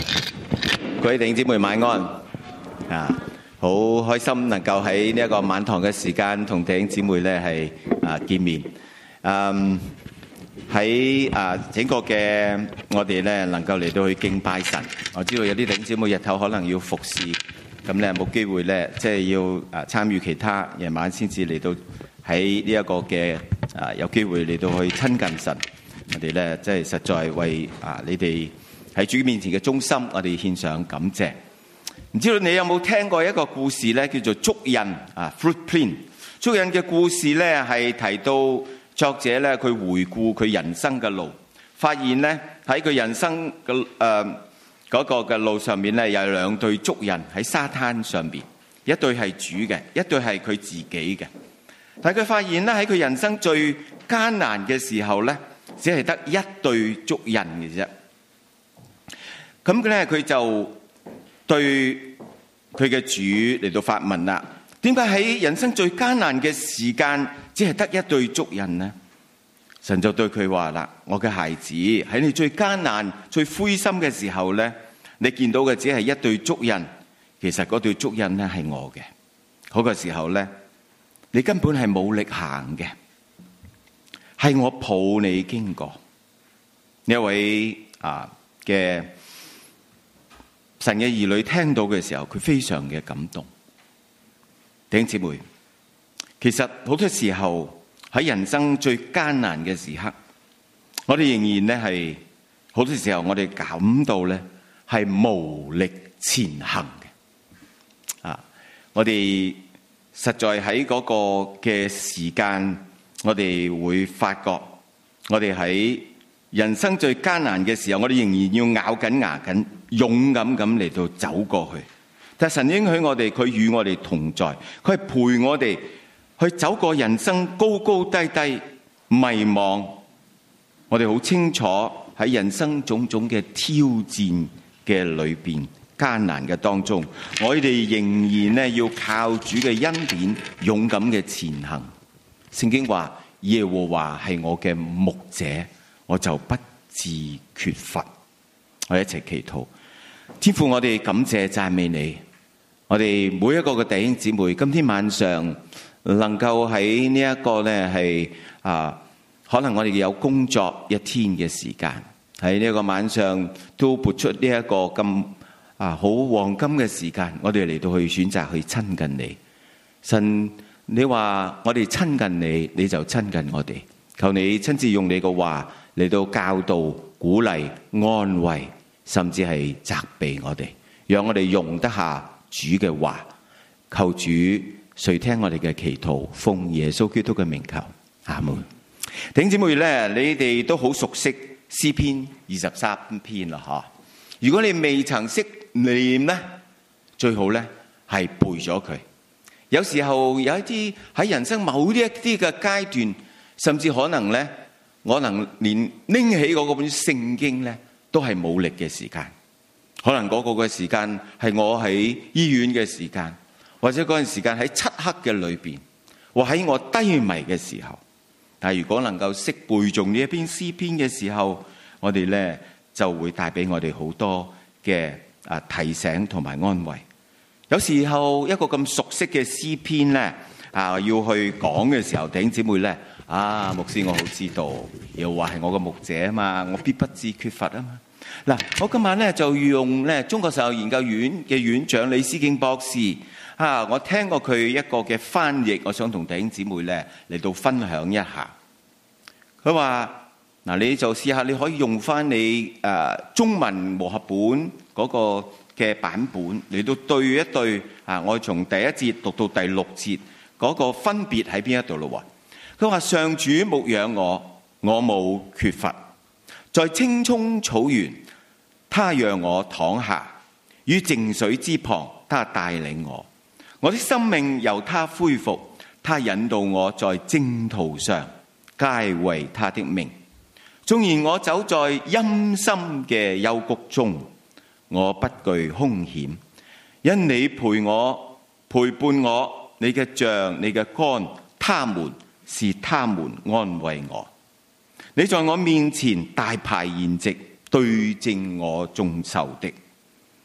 各位弟兄姊妹晚安啊！好開心能夠喺呢一個晚堂嘅時間同弟兄姊妹咧係見面。喺整個嘅我哋咧能夠嚟到去敬拜神。我知道有啲弟兄姊妹日頭可能要服侍，咁咧冇機會咧即係要參與其他，夜晚先至嚟到喺呢一個嘅有機會嚟到去親近神。我哋咧即係實在為你哋喺主面前嘅忠心，我哋獻上感謝。唔知道你有冇聽過一個故事咧，叫做足印（footprint）。足印嘅故事咧係提到作者咧，佢回顧佢人生嘅路，發現咧喺佢人生嘅嗰個嘅路上面咧有兩對足印喺沙灘上邊，一對係主嘅，一對係佢自己嘅。但係佢發現咧喺佢人生最艱難嘅時候咧，只係得一對足印嘅啫。咁咧佢就對佢嘅主嚟到發問啦，點解喺人生最艱難嘅時間只係得一對足印呢？神就對佢話啦，我嘅孩子，喺你最艱難最灰心嘅時候咧，你見到嘅只係一對足印，其實嗰對足印咧係我嘅。嗰個時候咧，你根本係冇力行嘅，係我抱你經過。呢一位嘅神嘅兒女聽到嘅時候，佢非常嘅感動。弟兄姊妹，其實好多時候喺人生最艱難嘅時刻，我哋仍然咧係好多時候我哋感到咧係無力前行嘅。我哋實在喺嗰個嘅時間，我哋會發覺，我哋喺人生最艱難嘅時候，我哋仍然要咬緊牙緊，勇敢咁嚟到走過去。但神應許我哋，佢與我哋同在，佢係陪我哋去走過人生高高低低、迷茫。我哋好清楚喺人生種種嘅挑戰嘅裏邊、艱難嘅當中，我哋仍然咧要靠主嘅恩典，勇敢嘅前行。聖經話：耶和華係我嘅牧者，我就不致缺乏。我哋一齊祈禱。天父，我哋感謝讚美你。我哋每一個嘅弟兄姊妹，今天晚上能夠喺呢一個咧係可能我哋有工作一天嘅時間，喺呢一個晚上都撥出呢一個咁好黃金嘅時間，我哋嚟到去選擇去親近你。神，你話我哋親近你，你就親近我哋。求你親自用你嘅話嚟到教導、鼓勵、安慰，甚至係責備我哋，讓我哋容得下主嘅話。求主垂聽我哋嘅祈禱，奉耶穌基督嘅名求，阿門。弟兄姊妹咧，你哋都好熟悉詩篇23篇啦，嗬？如果你未曾識念咧，最好咧係背咗佢。有時候有一啲喺人生某一啲嘅階段，甚至可能咧，我能連拎起嗰本聖經咧，都係冇力嘅時間。可能嗰個嘅時間係我喺醫院嘅時間，或者嗰陣時間喺漆黑嘅裏邊，或喺我低迷嘅時候。但係如果能夠識背誦呢一篇詩篇嘅時候，我哋咧就會帶俾我哋好多嘅提醒同埋安慰。有時候一個咁熟悉嘅詩篇咧要去講嘅時候，弟兄姊妹咧牧師，我好知道，又話係我個牧者啊嘛，我必不致缺乏啊嘛。嗱，我今晚咧就用咧中國神學研究院嘅院長李思敬博士我聽過佢一個嘅翻譯，我想同弟兄姊妹咧嚟到分享一下。佢話嗱，你就試下你可以用翻你中文和合本嗰個嘅版本嚟到對一對我從第一節讀到第6節嗰個分別喺邊一度咯。佢話上主牧養我，我冇缺乏。在青蔥草原，他讓我躺下；於靜水之旁，他帶領我。我的生命由他恢復，他引導我在正途上，皆為他的名。縱然我走在陰森嘅幽谷中，我不懼兇險，因你陪伴我，你嘅杖、你嘅竿，他們安慰我。你在我面前大排筵席，對正我眾仇敵。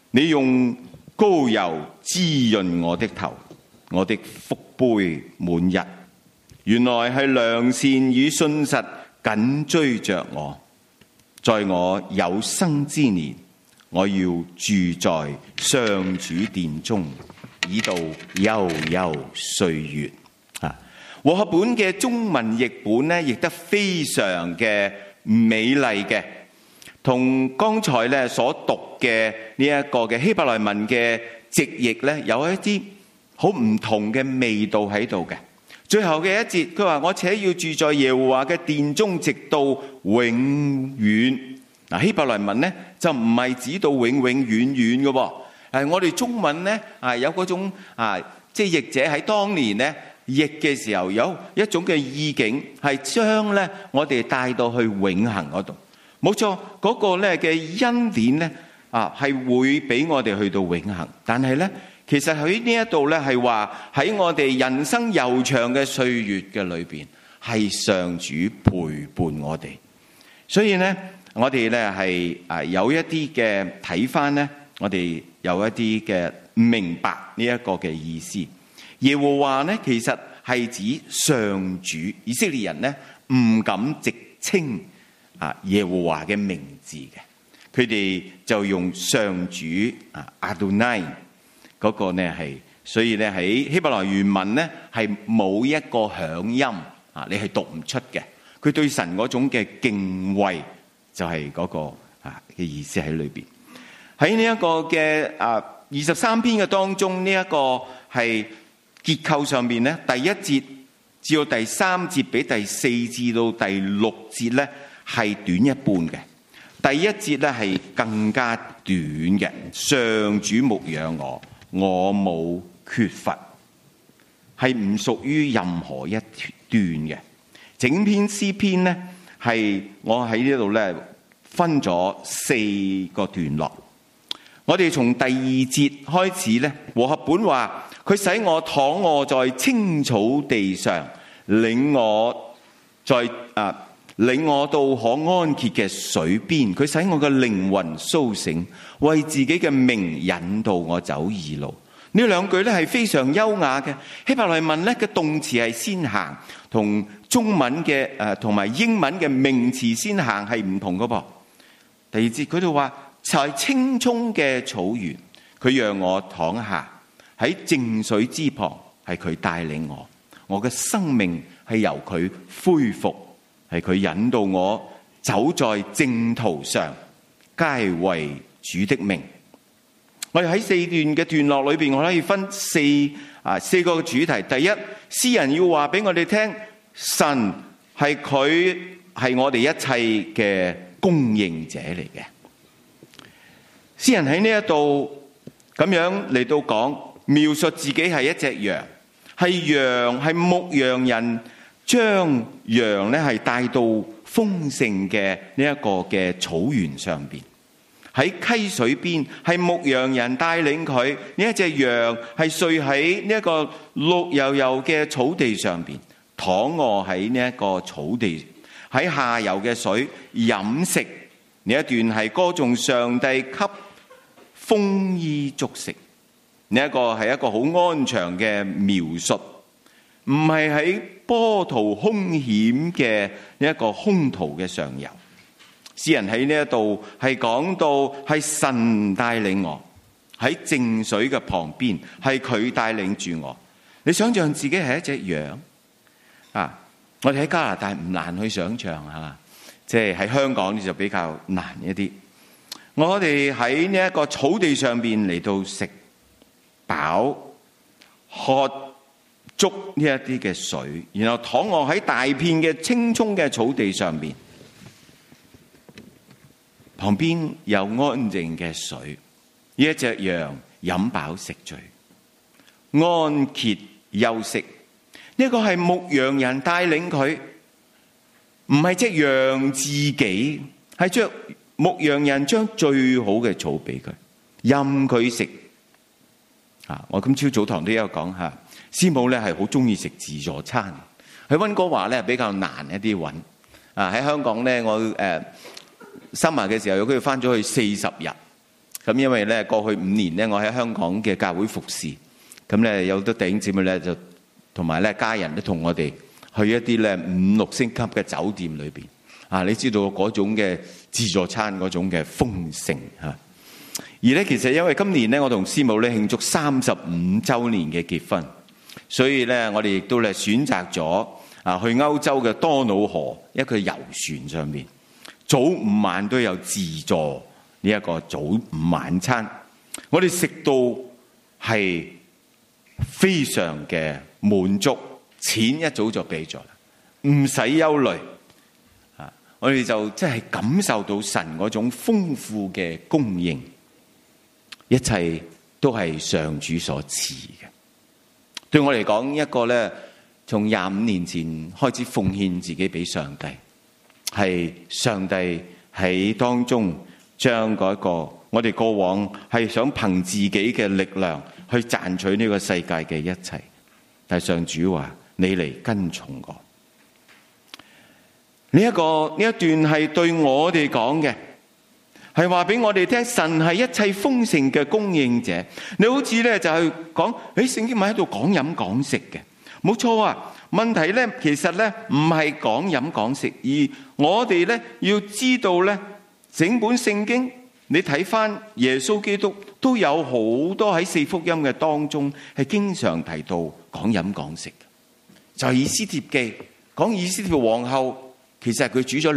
你用膏油滋潤我的頭，我的福杯滿溢。原來係良善與信實緊追着我，在我有生之年，我要住在上主殿中，以度悠悠歲月。和合本嘅中文譯本咧，譯得非常嘅美麗嘅，同剛才咧所讀嘅呢一個嘅希伯來文嘅直譯咧，有一啲好唔同嘅味道喺度嘅。最後嘅一節，佢話：我且要住在耶和華嘅殿中，直到永遠。嗱，希伯來文咧就唔係指到永永遠遠嘅喎。我哋中文咧有嗰種即係譯者喺當年咧譯嘅時候有一種嘅意境，係將咧我哋帶到去永恆嗰度。冇錯，嗰個咧嘅恩典咧係會俾我哋去到永恆，但係咧其實喺呢一度咧係話喺我哋人生悠長嘅歲月嘅裏邊，係上主陪伴我哋。所以咧我哋咧係有一啲嘅睇返咧，我哋有一啲嘅明白呢一個嘅意思。耶和華咧其實係指上主，以色列人咧唔敢直稱耶和華嘅名字嘅，佢哋就用上主Adonai 嗰個咧係，所以咧喺希伯來原文咧係冇一個響音你係讀唔出嘅。佢對神嗰種嘅敬畏就係嗰個嘅意思喺裏邊。喺呢一個嘅23篇嘅當中，呢一個係結構上面咧，第一節至到第3節比第4至到第6節咧係短一半嘅。第一節咧係更加短嘅。上主牧養我，我冇缺乏，係唔屬於任何一段嘅。整篇詩篇咧係我喺呢度咧分咗4個段落。我哋從第2節開始咧，和合本話佢使我躺臥在青草地上，領我到可安歇嘅水邊。佢使我嘅靈魂甦醒，為自己嘅名引導我走義路。呢兩句咧係非常優雅嘅。希伯來文咧嘅動詞係先行，同中文嘅同埋英文嘅名詞先行係唔同嘅噃。第2節佢就話在青蔥嘅草原，佢讓我躺下喺靜水之旁，係佢帶領我。我嘅生命係由佢恢復，係佢引導我走在正途上，皆為主的名。我哋喺4段嘅段落裏邊，我可以分四個主題。第一，詩人要話俾我哋聽，神係佢係我哋一切嘅供應者嚟嘅。詩人喺呢一度咁樣嚟到講，描述自己係一隻羊，係牧羊人將羊咧係帶到豐盛嘅呢一個嘅草原上邊。喺溪水邊，係牧羊人帶領佢呢一隻羊係睡喺呢一個綠油油嘅草地上邊，躺臥喺呢一個草地，喺下游嘅水飲食。呢一段係歌頌上帝給豐衣足食。呢一個係一個好安詳嘅描述，唔係喺波濤兇險嘅呢一個兇途嘅上游。詩人喺呢一度係講到係神帶領我喺靜水嘅旁邊，係佢帶領住我。你想象自己係一隻羊我哋喺加拿大唔難去想象即係喺香港就比較難一啲。我哋喺呢一個草地上邊嚟到食飽喝足呢一啲嘅水，然後躺臥喺大片嘅青蔥嘅草地上邊。旁邊有安靜嘅水，呢一隻羊飲飽食醉，安歇休息。呢個係牧羊人帶領佢，唔係隻羊自己，係將牧羊人將最好嘅草俾佢，任佢食。我今朝早堂都有講師母咧係好中意食自助餐。喺溫哥華咧比較難一啲揾。喺香港咧我summer嘅時候，佢翻咗去40日， 咁因為咧過去5年咧，我喺香港嘅教會服侍，咁咧有好多弟兄姊妹咧就同埋咧家人都同我哋去一啲咧5、6星級嘅酒店裏邊啊，你知道嗰種嘅自助餐嗰種嘅豐盛嚇。而咧其實因為今年咧我同師母咧慶祝35週年嘅結婚，所以咧我哋亦都咧選擇咗去歐洲嘅多瑙河一個遊船上面，早午晚都有自助呢一個早午晚餐，我哋食到係非常嘅滿足，錢一早就俾咗啦，唔使憂慮啊！我哋就真係感受到神嗰種豐富嘅供應，一切都係上主所賜嘅。對我嚟講，一個咧從25年前開始奉獻自己俾上帝，係上帝喺當中將嗰個我哋過往係想憑自己嘅力量去賺取呢個世界嘅一切，但係上主話你嚟跟從我。呢一段係對我哋講嘅，係話俾我哋聽，神係一切豐盛嘅供應者。你好似咧就係講，聖經咪喺度講飲講食嘅，冇錯啊。問題咧其實咧唔係講飲講食，而我哋咧要知道咧，整本聖經你睇翻耶穌基督都有好多喺4福音嘅當中係經常提到講飲講食嘅。就係以斯帖記講以斯帖皇后，其實佢煮咗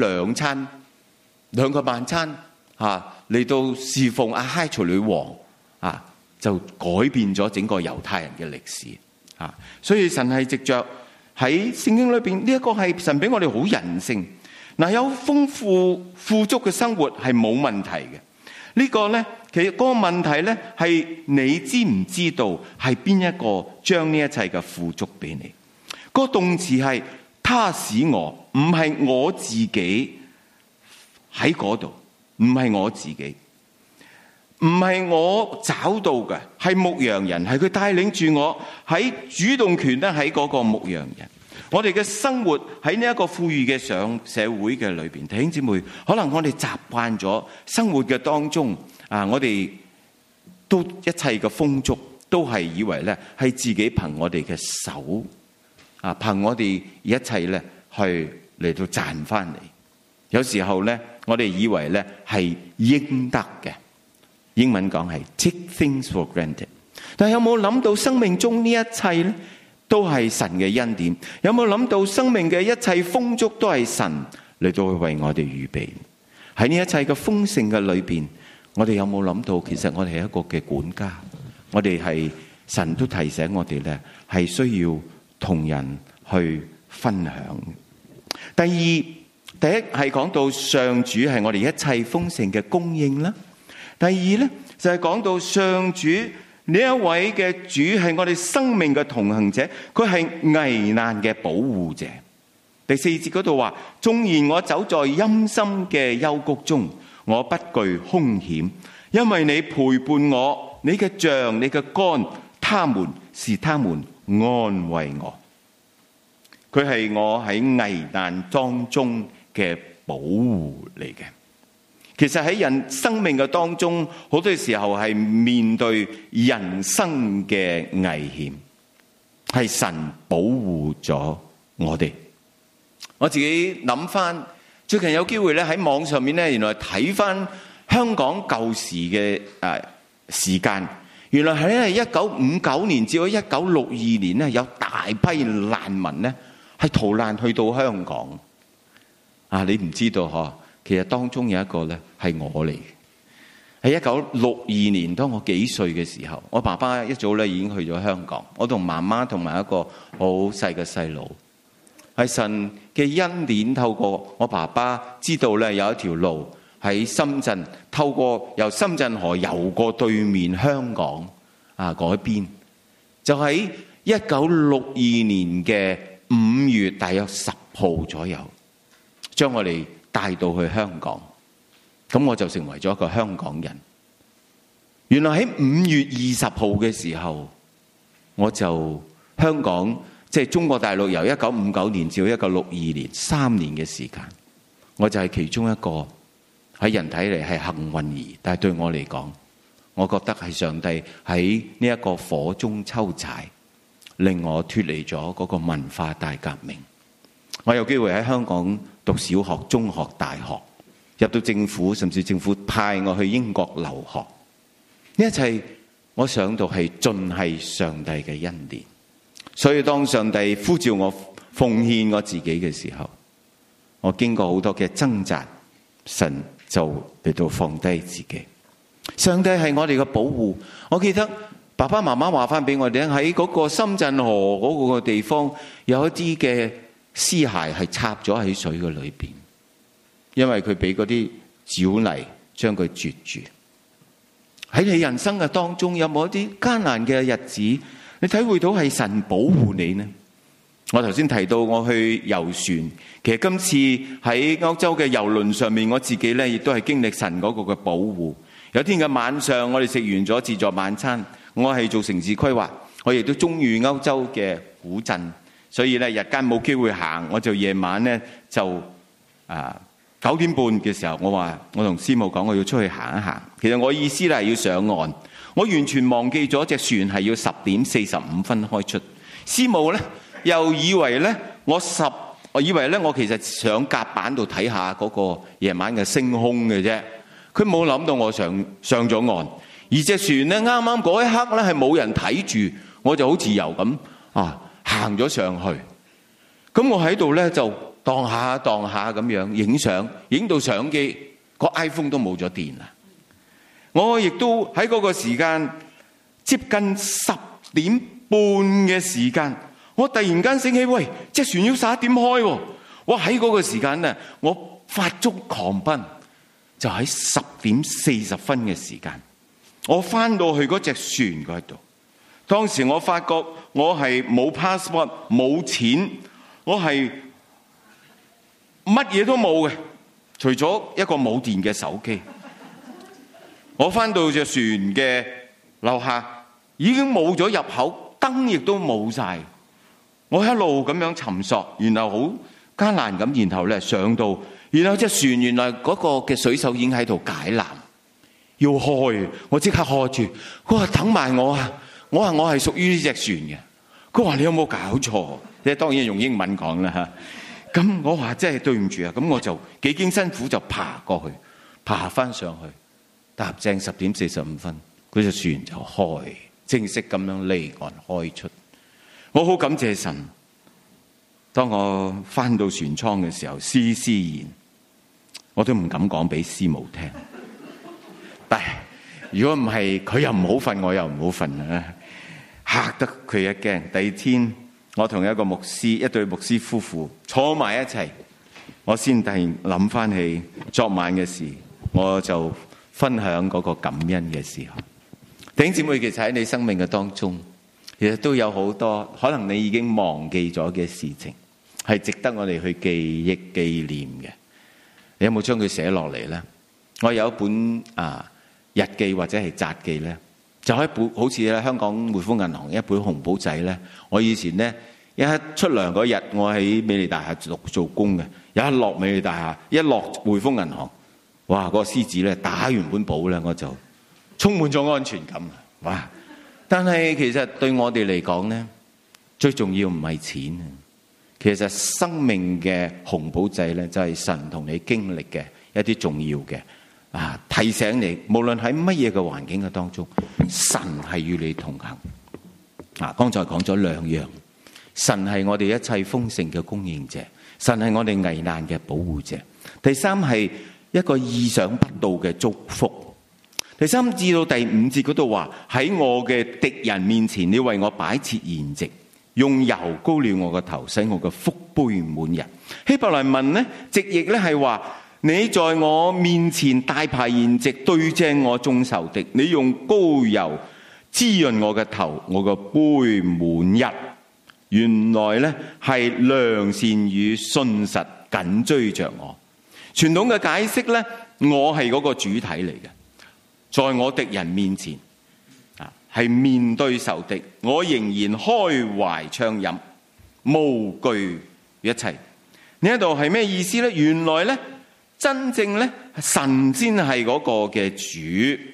2個晚餐嚟到侍奉亞哈隨女王就改變咗整個猶太人嘅歷史所以神係藉着喺聖經裏邊呢一個係神俾我哋好人性有豐富富足嘅生活係冇問題嘅。呢個咧其實嗰個問題咧係你知唔知道係邊一個將呢一切嘅富足俾你？嗰個動詞係他使我，唔係我自己喺嗰度，唔係我自己，唔係我找到嘅，係牧羊人，係佢帶領住我喺主動權咧喺嗰個牧羊人。我哋嘅生活喺呢一個富裕嘅社會嘅裏邊，弟兄姊妹，可能我哋習慣咗生活嘅當中我哋都一切嘅豐足都係以為咧係自己憑我哋嘅手憑我哋一切咧去嚟到賺翻嚟。有時候咧我哋以為咧係應得嘅，英文講係 take things for granted。但係有冇諗到生命中呢一切咧都係神嘅恩典？有冇諗到生命嘅一切豐足都係神嚟到去為我哋預備？喺呢一切嘅豐盛嘅裏邊，我哋有冇諗到其實我哋係一個嘅管家？我哋係神都提醒我哋咧係需要同人去分享。第一係講到上主係我哋一切豐盛嘅供應啦。第二咧就係講到上主呢一位嘅主係我哋生命嘅同行者，佢係危難嘅保護者。第4節嗰度話，縱然我走在陰森嘅幽谷中，我不懼凶險，因為你陪伴我，你嘅杖，你嘅竿，他們安慰我。佢係我喺危難當中嘅保護嚟嘅。其實喺人生命嘅當中，好多時候係面對人生嘅危險，係神保護咗我哋。我自己諗翻，最近有機會咧喺網上面咧，原來睇翻香港舊時嘅時間，原來係1959年至到1962年咧，有大批難民咧係逃難去到香港。你唔知道嗬？其實當中有一個咧係我嚟嘅。喺1962年，當我幾歲嘅時候，我爸爸一早咧已經去咗香港，我同媽媽同埋一個好細嘅細佬，係神嘅恩典，透過我爸爸知道咧有一條路喺深圳，透過由深圳河游過對面香港嗰邊，就喺1962年嘅5月大約10號左右，將我哋帶到去香港，咁我就成為咗一個香港人。原來喺5月20號嘅時候，我就香港即係中國大陸由1959年至到1962年3年嘅時間，我就係其中一個喺人睇嚟係幸運兒，但係對我嚟講我覺得係上帝喺呢一個火中抽柴，令我脫離咗嗰個文化大革命。我有機會喺香港讀小學、中學、大學，入到政府，甚至政府派我去英國留學。呢一切我想到係盡係上帝嘅恩典。所以當上帝呼召我奉獻我自己嘅時候，我經過好多嘅掙扎，神就嚟到放低自己。上帝係我哋嘅保護。我記得爸爸媽媽話翻俾我哋聽，喺嗰個深圳河嗰個地方有一啲嘅屍骸係插咗喺水嘅裏邊，因為佢俾嗰啲沼泥將佢絕住。喺你人生嘅當中，有冇一啲艱難嘅日子，你體會到係神保護你呢？我頭先提到我去遊船，其實今次喺歐洲嘅遊輪上面，我自己咧亦都係經歷神嗰個嘅保護。有天嘅晚上，我哋食完咗自助晚餐，我係做城市規劃，我亦都中意歐洲嘅古鎮，所以咧日間冇機會行，我就夜晚咧就9點半嘅時候，我同師母講我要出去行一行。其實我意思咧係要上岸，我完全忘記咗隻船係要10點45分開出。師母咧又以為咧我以為咧我其實上甲板度睇下嗰個夜晚嘅星空嘅啫。佢冇諗到我上咗岸，而隻船咧啱啱嗰一刻咧係冇人睇住，我就好自由咁行咗上去。咁我喺度咧就蕩下咁樣影相，影到相機個 iPhone 都冇咗電啦。我亦都喺嗰個時間接近10點半嘅時間，我突然間醒起，喂，隻船要11點開喎！我喺嗰個時間咧，我發足狂奔。就喺10點40分嘅時間，我翻到去嗰隻船嗰度。當時我發覺我係冇 passport、冇錢，我係乜嘢都冇嘅，除咗一個冇電嘅手機。我翻到隻船嘅樓下，已經冇咗入口，燈亦都冇晒。我一路咁樣尋索，然後好艱難咁，然後咧上到。然後隻船原來嗰個嘅水手已經喺度解纜，要開，我即刻開住。佢話等埋我啊！我話我係屬於呢隻船嘅。佢話你有冇搞錯？即係當然用英文講啦嚇。咁我話真係對唔住啊！咁我就幾經辛苦就爬過去，爬翻上去，踏正10點45分，嗰隻船就開，正式咁樣離岸開出。我好感謝神。當我翻到船艙嘅時候，施然。我都唔敢講俾師母聽，但係如果唔係佢又唔好瞓，我又唔好瞓啊！嚇得佢一驚。第二天，我同一對牧師夫婦坐埋一齊，我先突然諗翻起昨晚嘅事，我就分享嗰個感恩嘅時候。弟兄姊妹，其實喺你生命嘅當中，其實都有好多可能你已經忘記咗嘅事情，係值得我哋去記憶紀念嘅。你有冇將佢寫落嚟呢？我有一本日記或者係札記呢，就一本好似咧香港匯豐銀行一本紅簿仔呢。我以前呢，一出糧嗰日，我喺美利大廈做工嘅，一落美利大廈，一落匯豐銀行，哇！嗰個獅子呢，打完本簿呢，我就充滿咗安全感。哇！但係其實對我哋嚟講呢，最重要唔係錢。其實生命嘅紅簿仔咧，就係神同你經歷嘅一啲重要嘅提醒你，無論喺乜嘢嘅環境嘅當中，神係與你同行。剛才講咗2樣，神係我哋一切豐盛嘅供應者，神係我哋危難嘅保護者。第3係一個意想不到嘅祝福。第3至到第5節嗰度話，喺我嘅敵人面前，你為我擺設筵席。用油膏了我個頭，使我個福杯滿溢。希伯來文呢，直譯咧係話，你在我面前大排筵席，對正我眾仇敵。你用膏油滋潤我嘅頭，我個杯滿溢。原來呢係良善與信實緊追着我。傳統嘅解釋呢，我係嗰個主體嚟嘅，在我敵人面前。係面對仇敵，我仍然開懷暢飲，無懼一切。呢一度係咩意思呢？原來呢，真正呢，神先係嗰個嘅主，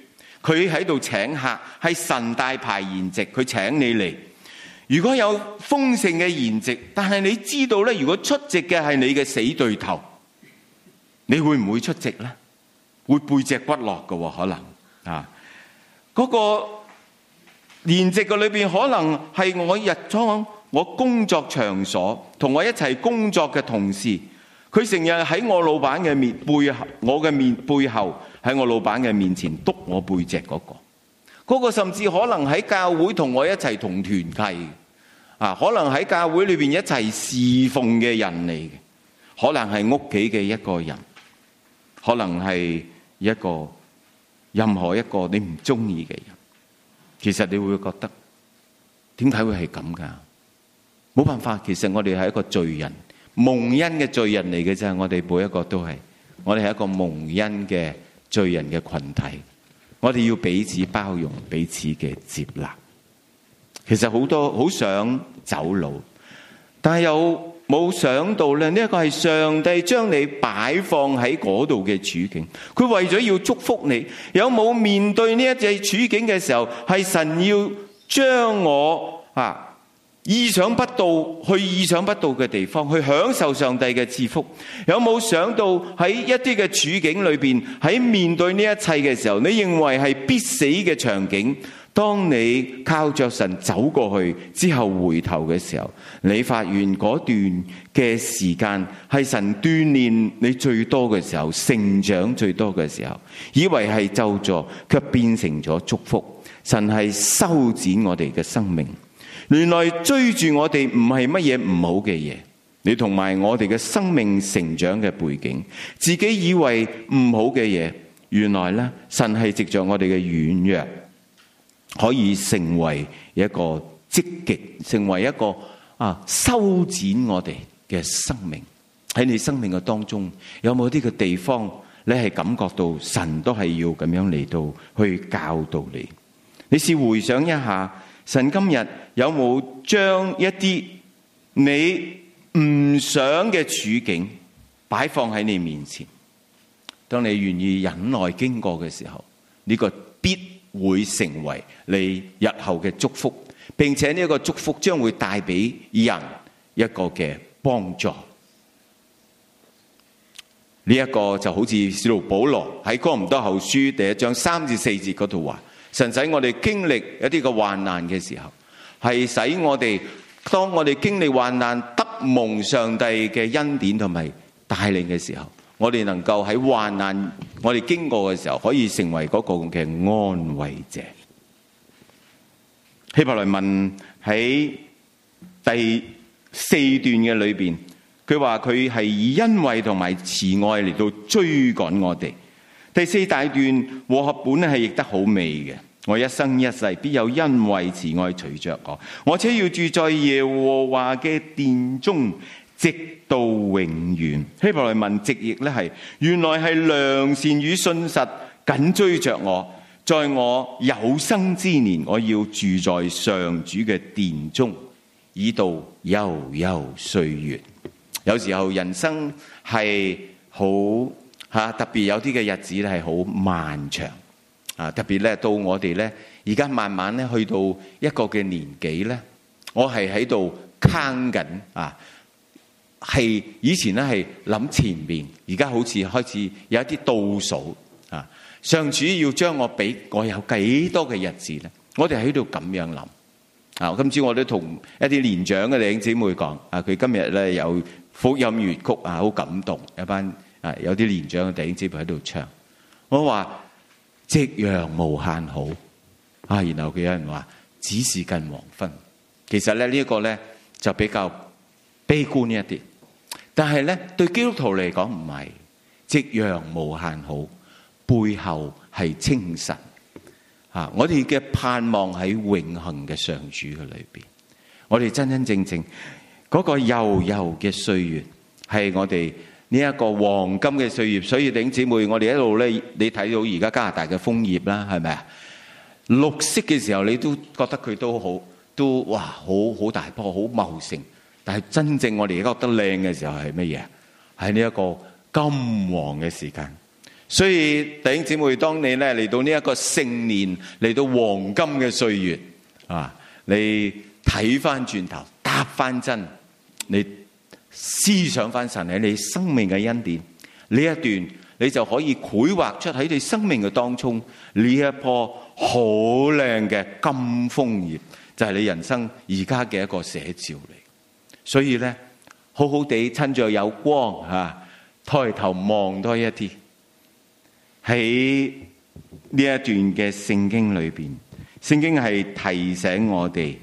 佢喺度請客，係神大排筵席，佢請你嚟。如果有豐盛嘅筵席，但係你知道咧，如果出席嘅係你嘅死對頭，你會唔會出席咧？會背脊骨落嘅，可能啊。嗰個筵席嘅裏邊，可能係我日裝我工作場所同我一齊工作嘅同事，佢成日喺我老闆嘅背後喺我老闆嘅面前督我背脊嗰個甚至可能喺教會同我一齊同團契啊，可能喺教會裏邊一齊侍奉嘅人嚟嘅，可能係屋企嘅一個人，可能係任何一個你唔中意嘅人。其實你會覺得點解會係咁噶？冇辦法，其實我哋係一個罪人，蒙恩嘅罪人嚟嘅啫。我哋每一個都係，我哋係一個蒙恩嘅罪人嘅群體。我哋要彼此包容，彼此嘅接納。其實好多好想走佬，但係又冇想到咧，呢一個係上帝將你擺放喺嗰度嘅處境。佢為咗要祝福你，有冇面對呢一隻處境嘅時候，係神要將我意想不到去意想不到嘅地方，去享受上帝嘅賜福。有冇想到喺一啲嘅處境裏邊，喺面對呢一切嘅時候，你認為係必死嘅場景，當你靠着神走過去之後回頭嘅時候，你發現嗰段嘅時間係神鍛煉你最多嘅時候，成長最多嘅時候，以為係咒詛，卻變成咗祝福。神係修剪我哋嘅生命。原來追住我哋唔係乜嘢唔好嘅嘢，你同埋我哋嘅生命成長嘅背景，自己以為唔好嘅嘢，原來咧神係藉着我哋嘅軟弱，可以成為一個積極，成為一個修剪我哋嘅生命。喺你生命嘅當中，有冇啲嘅地方你係感覺到神都係要咁樣嚟到去教導你？你試回想一下，神今日有冇將一啲你唔想嘅處境擺放喺你面前？當你願意忍耐經過嘅時候，呢個必會成為你日後嘅祝福，並且呢個祝福將會帶俾人一個嘅幫助。呢一個就好似使徒保羅喺哥林多後書第1章3至4節嗰度話，神使我哋經歷一啲嘅患難嘅時候，係使我哋當我哋經歷患難得蒙上帝嘅恩典同埋帶領嘅時候，我哋能夠喺患難我哋經過嘅時候，可以成為嗰個嘅安慰者。希伯來文喺第4段嘅裏邊，佢話佢係以恩惠同埋慈愛嚟到追趕我哋。第4大段和合本咧係譯得好美嘅，我一生一世必有恩惠慈愛隨着我且要住在耶和華嘅殿中，直到永遠。希伯來文直譯咧係原來係良善與信實緊追着我，在我有生之年，我要住在上主嘅殿中，以度悠悠歲月。有時候人生係好特別，有啲嘅日子咧係好漫長特別咧到我哋咧而家慢慢咧去到一個嘅年紀咧，我係喺度坑緊係以前咧係諗前面，而家好似開始有一啲倒數上主要將我俾我有幾多嘅日子咧，我哋喺度咁樣諗今朝我都同一啲年長嘅弟兄姊妹講佢今日咧有福音粵曲好感動，有班有啲年長嘅弟兄姊妹喺度唱，我話夕陽無限好然後佢有人話只是近黃昏。其實咧呢一個咧就比較悲觀一啲，但係咧對基督徒嚟講唔係，夕陽無限好，背後係清晨我哋嘅盼望喺永恆嘅上主嘅裏邊，我哋真真正正嗰個悠悠嘅歲月係我哋呢一個黃金嘅歲月。所以弟兄姊妹，我哋一路咧，你睇到而家加拿大嘅楓葉啦，係咪啊？綠色嘅時候，你都覺得佢都好，都哇好大棵，好茂盛。但係真正我哋而家覺得靚嘅時候係乜嘢？係呢一個金黃嘅時間。 所以弟兄姊妹，當你咧嚟到呢一個盛年，嚟到黃金嘅歲月啊，你睇翻轉頭，踏翻真，你思想翻神喺你生命嘅恩典呢一段，你就可以繪畫出喺你生命嘅當中呢一棵好靚嘅金楓葉，就係你人生而家嘅一個寫照嚟。所以咧，好好地趁着有光抬頭望多一啲。喺呢一段嘅聖經裏邊，聖經係提醒我哋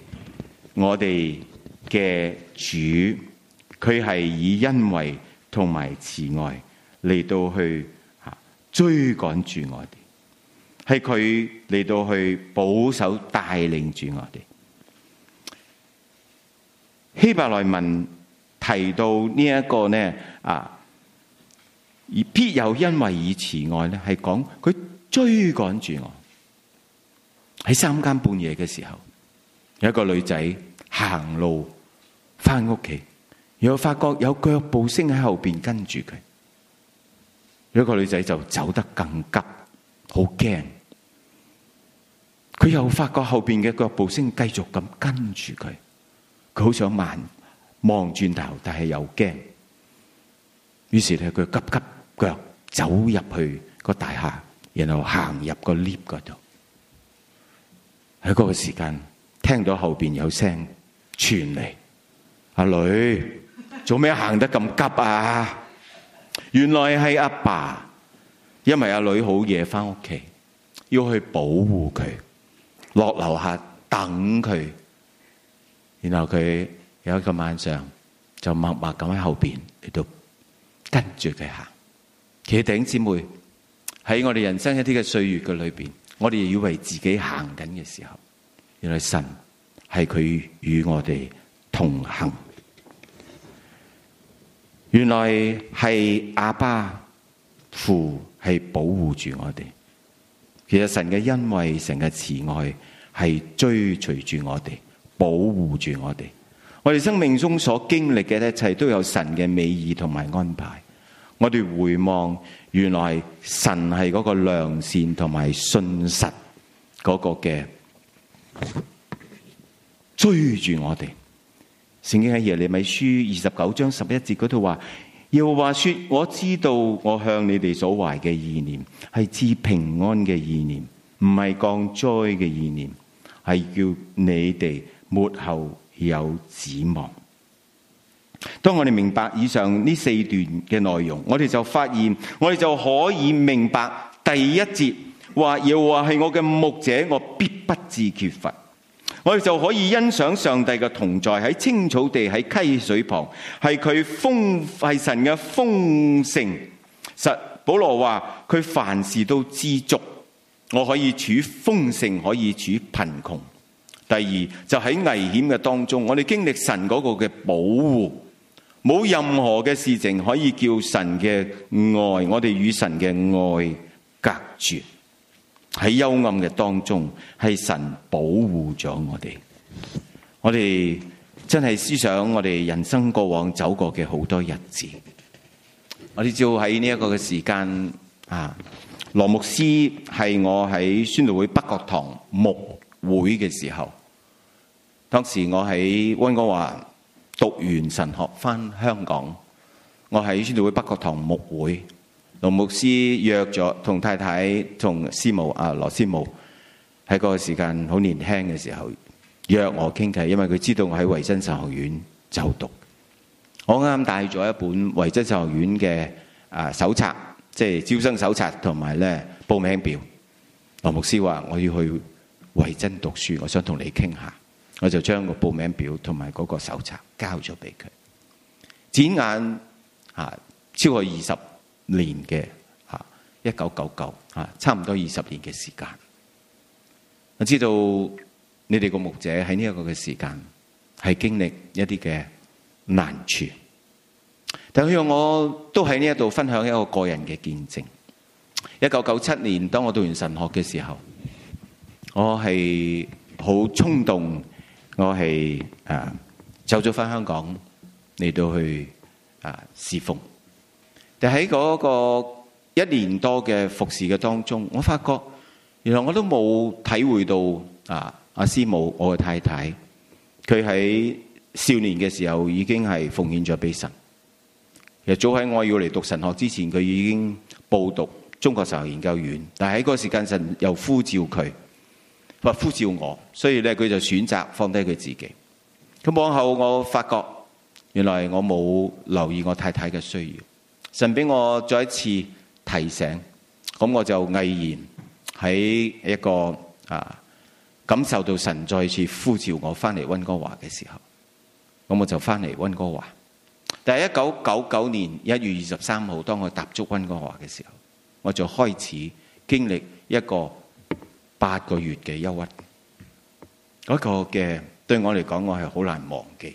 嘅主，佢係以恩惠同埋慈愛嚟到去追趕住我哋，係佢嚟到去保守帶領住我哋。希伯來文提到呢一個呢而必有恩惠以慈愛咧，係講佢追趕住我。喺3更半夜嘅時候，有一個女仔行路翻屋企，然後發覺有腳步聲喺後邊跟住佢。有一個女仔就走得更急，好驚。佢又發覺後邊嘅腳步聲繼續咁跟住佢，佢好想望轉頭，但係又驚。於是咧，佢急腳走入去個大廈，然後行入個 lift 嗰度。喺嗰個時間，聽到後邊有聲傳嚟：阿女，做咩行得咁急啊？原來係阿爸，因為阿女好夜翻屋企，要去保護佢，落樓下等佢。然後佢有一個晚上就默默咁喺後邊嚟到跟住佢行。其實弟兄姊妹，喺我哋人生一啲嘅歲月嘅裏邊，我哋以為自己行緊嘅時候，原來神係佢與我哋同行。原來係阿爸父係保護住我哋。其實神嘅恩惠、神嘅慈愛係追隨住我哋，保護住我哋。我哋生命中所經歷嘅一切都有神嘅美意同埋安排。我哋回望，原來神係嗰個良善同埋信實嗰個嘅追住我哋。聖經喺耶利米書29章11節嗰度話：耶和華說，我知道我向你哋所懷嘅意念係賜平安嘅意念，唔係降災嘅意念，係叫你哋末後有指望。當我哋明白以上呢4段嘅內容，我哋就發現，我哋就可以明白第一節話：耶和華係我嘅牧者，我必不致缺乏。我哋就可以欣賞上帝嘅同在，喺青草地，喺溪水旁，係神嘅豐盛。保羅話佢凡事都知足，我可以處豐盛，可以處貧窮。第二就喺危險嘅當中，我哋經歷神嗰個嘅保護，冇任何嘅事情可以叫神嘅愛，我哋與神嘅愛隔絕。喺幽暗嘅當中，係神保護咗我哋。我哋真係思想我哋人生過往走過嘅好多日子。我哋知道喺呢一個嘅時間羅牧師係我喺宣道會北角堂牧會嘅時候，當時我喺溫哥華讀完神學翻香港，我喺宣道會北角堂牧會。羅牧師約咗同太太同師母羅師母喺嗰個時間好年輕嘅時候約我傾偈，因為佢知道我喺維真神學院就讀。我啱啱帶咗一本維真神學院嘅手冊，即係招生手冊同埋咧報名表。羅牧師話我要去維真讀書，我想同你傾下，我就將個報名表同埋嗰個手冊交咗俾佢。轉眼超過20年嘅1999差唔多20年嘅時間。我知道你哋個牧者喺呢一個嘅時間係經歷一啲嘅難處，但係我都喺呢一度分享一個個人嘅見證。1997年當我讀完神學嘅時候，我係好衝動，我係走咗返香港嚟到去侍奉。但喺嗰個 1年多嘅服侍嘅當中，我發覺原來我都冇體會到阿師母我嘅太太，佢喺少年嘅時候已經係奉獻咗俾神。其實早喺我要嚟讀神學之前，佢已經報讀中國神學研究院，但係喺嗰個時間神又呼召佢，呼召我，所以咧佢就選擇放低佢自己。咁往後我發覺原來我冇留意我太太嘅需要，神俾我再一次提醒，咁我就毅然喺一個感受到神再次呼召我翻嚟溫哥華嘅時候，咁我就翻嚟溫哥華。但係1999年1月23號，當我踏足溫哥華嘅時候，我就開始經歷一個8個月嘅憂鬱。嗰個嘅對我嚟講，我係好難忘記。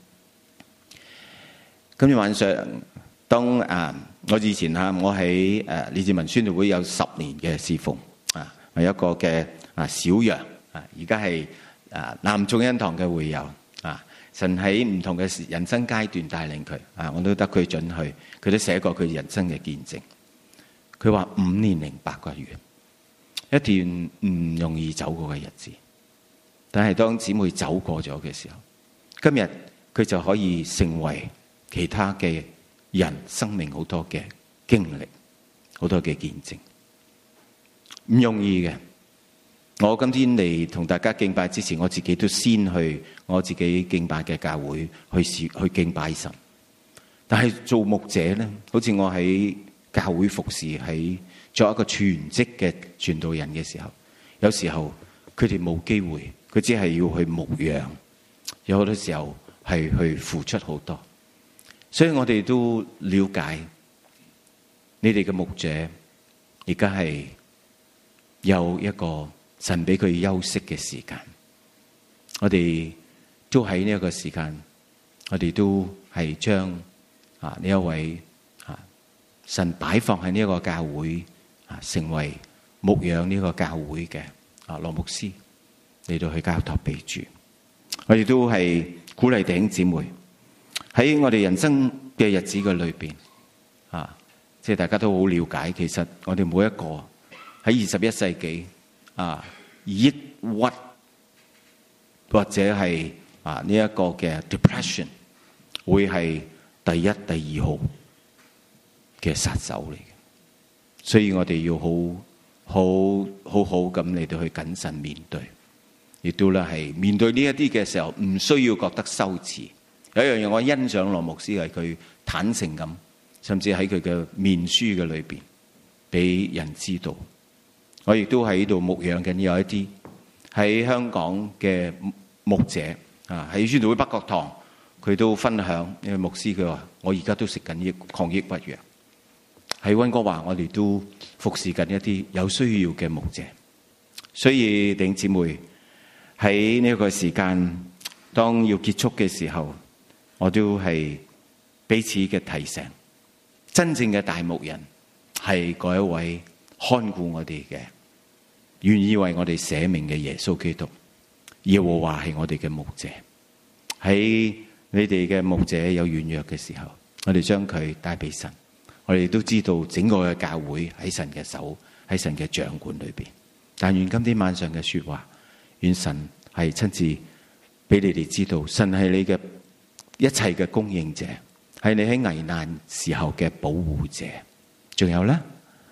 今日晚上，當我以前我喺李志文宣道會有10年嘅侍奉係一個嘅小羊而家係南眾恩堂嘅會友神喺唔同嘅人生階段帶領佢我都得佢准去，佢都寫過佢人生嘅見證。佢話5年零8個月，一段唔容易走過嘅日子。但係當姊妹走過咗嘅時候，今日佢就可以成為其他嘅人生命好多嘅經歷，好多嘅見證，唔容易嘅。我今天嚟同大家敬拜之前，我自己都先去我自己敬拜嘅教會去敬拜神。但係做牧者咧，好似我喺教會服侍，喺作一個全職嘅傳道人嘅時候，有時候佢哋冇機會，佢只係要去牧養，有好多時候係去付出好多。所以我哋都了解你哋嘅牧者而家係有一個神俾佢休息嘅時間，我哋都喺呢一個時間，我哋都係將呢一位神擺放喺呢一個教會成為牧養呢個教會嘅羅牧師嚟到去交託俾主。我哋都係鼓勵弟兄姊妹喺我哋人生嘅日子嘅裏邊即係大家都好了解，其實我哋每一個喺21世紀抑鬱或者係呢一個嘅 depression 會係第一、第二號嘅殺手嚟嘅，所以我哋要好咁嚟到去謹慎面對，亦都咧係面對呢一啲嘅時候，唔需要覺得羞恥。有一樣嘢我欣賞羅牧師係佢坦誠咁，甚至喺佢嘅面書嘅裏邊俾人知道。我亦都喺度牧養緊有一啲喺香港嘅牧者喺宣道會北角堂，佢都分享，因為牧師佢話我而家都食緊抗抑鬱藥。喺溫哥華我哋都服侍緊一啲有需要嘅牧者。所以弟兄姊妹喺呢個時間當要結束嘅時候，我都係彼此嘅提醒，真正嘅大牧人係嗰一位看顧我哋嘅，願意為我哋捨命嘅耶穌基督。耶和華係我哋嘅牧者。喺你哋嘅牧者有軟弱嘅時候，我哋將佢帶俾神。我哋都知道整個嘅教會喺神嘅手，喺神嘅掌管裏邊。但願今天晚上嘅說話，願神係親自俾你哋知道，神係你嘅一切嘅供應者，係你喺危難時候嘅保護者。仲有咧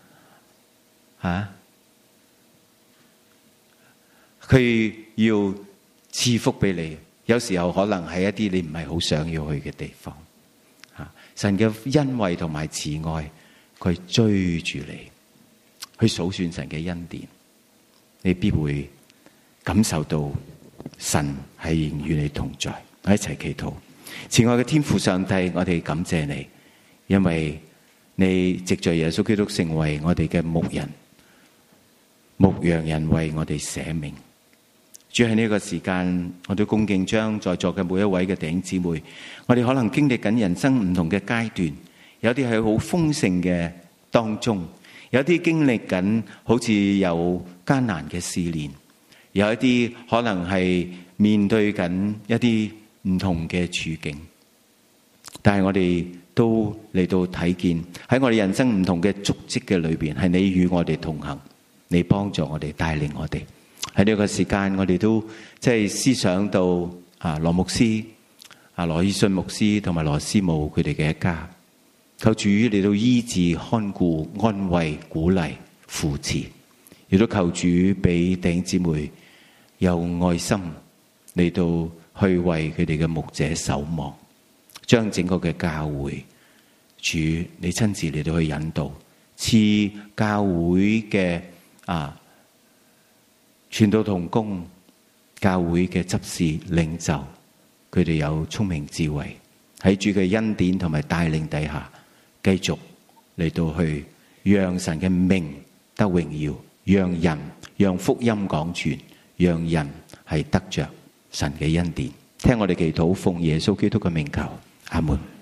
佢要賜福俾你，有時候可能係一啲你唔係好想要去嘅地方。神嘅恩惠同埋慈愛，佢追住你，去數算神嘅恩典，你必會感受到神係仍與你同在。我一齊祈禱。慈愛嘅天父上帝，我哋感謝你，因為你藉着耶穌基督成為我哋嘅牧人，牧羊人為我哋捨命。主，喺呢個時間，我都恭敬將在座嘅每一位嘅弟兄姊妹，我哋可能經歷緊人生唔同嘅階段，有啲係好豐盛嘅當中，有啲經歷緊好似有艱難嘅試煉，有一啲可能係面對緊一啲唔同嘅處境，但係我哋都嚟到睇見喺我哋人生唔同嘅足跡嘅裏邊，係你與我哋同行，你幫助我哋，帶領我哋。喺呢個時間，我哋都即係思想到羅牧師、羅以信牧師同埋羅師母佢哋嘅一家，求主嚟到醫治、看顧、安慰、鼓勵、扶持，亦都求主俾弟兄姊妹有愛心嚟到去為佢哋嘅牧者守望，將整個嘅教會，主你親自嚟到去引導，賜教會嘅傳道同工、教會嘅執事領袖，佢哋有聰明智慧，喺主嘅恩典同埋帶領底下，繼續嚟到去讓神嘅名得榮耀，讓福音廣傳，讓人係得着神嘅恩典。聽我哋祈禱，奉耶穌基督嘅名求，阿門。